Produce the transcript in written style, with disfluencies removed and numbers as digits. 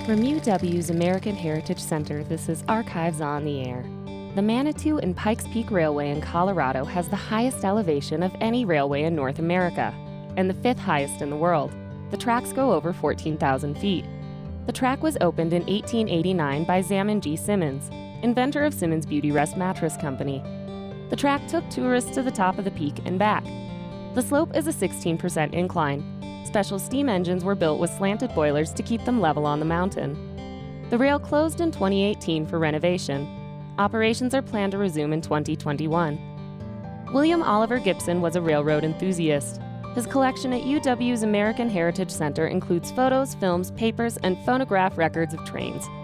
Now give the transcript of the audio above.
From UW's American Heritage Center, this is Archives on the Air. The Manitou and Pikes Peak Railway in Colorado has the highest elevation of any railway in North America, and the fifth highest in the world. The tracks go over 14,000 feet. The track was opened in 1889 by Zaman G. Simmons, inventor of Simmons Beauty Rest Mattress Company. The track took tourists to the top of the peak and back. The slope is a 16% incline. Special steam engines were built with slanted boilers to keep them level on the mountain. The rail closed in 2018 for renovation. Operations are planned to resume in 2021. William Oliver Gibson was a railroad enthusiast. His collection at UW's American Heritage Center includes photos, films, papers, and phonograph records of trains.